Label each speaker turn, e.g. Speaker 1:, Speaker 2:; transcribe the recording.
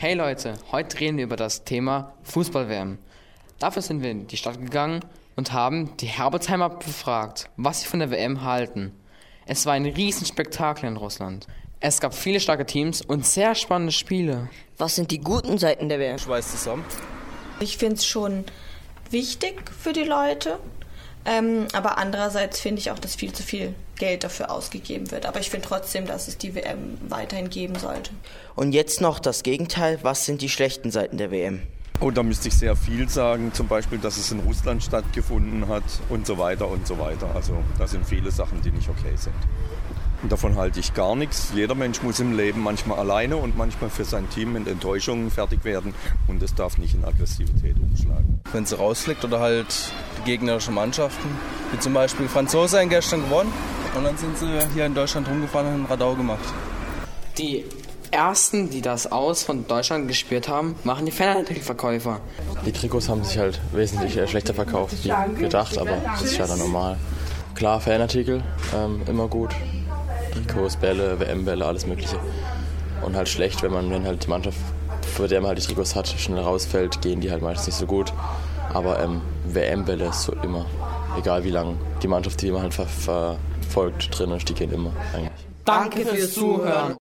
Speaker 1: Hey Leute, heute reden wir über das Thema Fußball-WM. Dafür sind wir in die Stadt gegangen und haben die Herbertheimer befragt, was sie von der WM halten. Es war ein Riesenspektakel in Russland. Es gab viele starke Teams und sehr spannende Spiele.
Speaker 2: Was sind die guten Seiten der WM?
Speaker 3: Schweiß zusammen.
Speaker 4: Ich finde es schon wichtig für die Leute, aber andererseits finde ich auch, dass viel zu viel Geld dafür ausgegeben wird. Aber ich finde trotzdem, dass es die WM weiterhin geben sollte.
Speaker 2: Und jetzt noch das Gegenteil. Was sind die schlechten Seiten der WM?
Speaker 3: Oh, da müsste ich sehr viel sagen. Zum Beispiel, dass es in Russland stattgefunden hat und so weiter und so weiter. Also da sind viele Sachen, die nicht okay sind. Und davon halte ich gar nichts. Jeder Mensch muss im Leben manchmal alleine und manchmal für sein Team mit Enttäuschungen fertig werden. Und es darf nicht in Aggressivität umschlagen.
Speaker 5: Wenn sie rausfliegt oder halt die gegnerischen Mannschaften, wie zum Beispiel Franzosen haben gestern gewonnen und dann sind sie hier in Deutschland rumgefahren und haben Radau gemacht.
Speaker 1: Die ersten, die das Aus von Deutschland gespielt haben, machen die Fanartikelverkäufer.
Speaker 6: Die Trikots haben sich halt wesentlich schlechter verkauft wie gedacht, aber das ist ja dann normal. Klar, Fanartikel, immer gut. Trikots, Bälle, WM-Bälle, alles mögliche. Und halt schlecht, wenn halt die Mannschaft, für der man halt die Trikots hat, schnell rausfällt, gehen die halt meistens nicht so gut. Aber WM-Bälle ist so immer, egal wie lang die Mannschaft, die man halt verfolgt drin ist, die gehen immer eigentlich.
Speaker 1: Danke fürs Zuhören.